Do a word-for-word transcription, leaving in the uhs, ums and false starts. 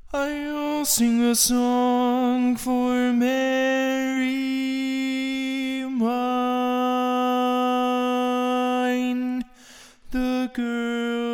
I'll sing a song for Mary, mine, the girl